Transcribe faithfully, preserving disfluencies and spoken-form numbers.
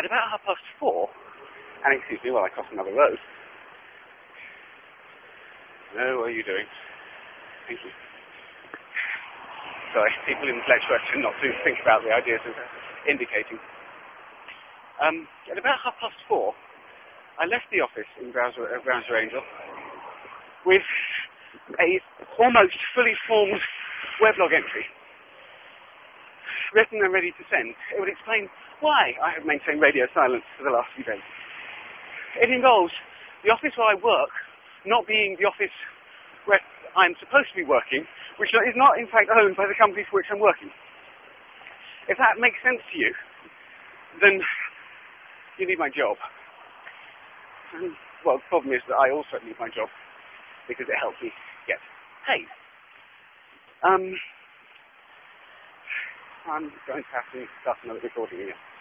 at about half past four, and excuse me while I cross another road. No, what are you doing? Thank you. Sorry, people in lecture tend not to think about the ideas of indicating. Um, at about half past four, I left the office in Browser, uh, Browser Angel with a almost fully formed weblog entry, written and ready to send. It would explain why I have maintained radio silence for the last few days. It involves the office where I work not being the office where I'm supposed to be working, which is not in fact owned by the company for which I'm working. If that makes sense to you, then you need my job. And, well, the problem is that I also need my job because it helps me get paid. Um, I'm going to have to start another recording again.